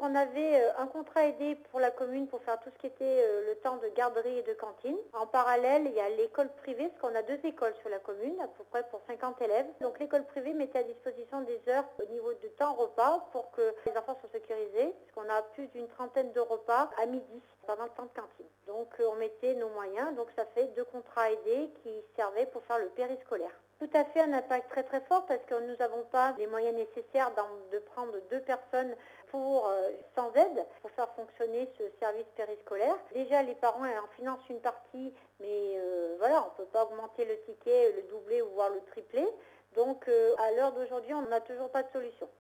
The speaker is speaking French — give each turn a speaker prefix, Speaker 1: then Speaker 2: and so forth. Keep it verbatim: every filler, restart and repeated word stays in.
Speaker 1: on avait euh, un contrat aidé pour la commune pour faire tout ce qui était euh, le temps de garderie et de cantine. En parallèle, il y a l'école privée, parce qu'on a deux écoles sur la commune, à peu près pour cinquante élèves. Donc l'école privée mettait à disposition des heures au niveau de temps repas pour que les enfants soient sécurisés, parce qu'on a plus d'une trentaine de repas à midi pendant le temps de cantine. Donc euh, on mettait nos moyens, donc ça fait deux contrats aidés qui servaient pour faire le périscolaire. Tout à fait un impact très très fort parce que nous n'avons pas les moyens nécessaires de prendre deux personnes pour euh, sans aide pour faire fonctionner ce service périscolaire. Déjà les parents en financent une partie, mais euh, voilà, on ne peut pas augmenter le ticket, le doubler ou voire le tripler. Donc euh, à l'heure d'aujourd'hui, on n'a toujours pas de solution.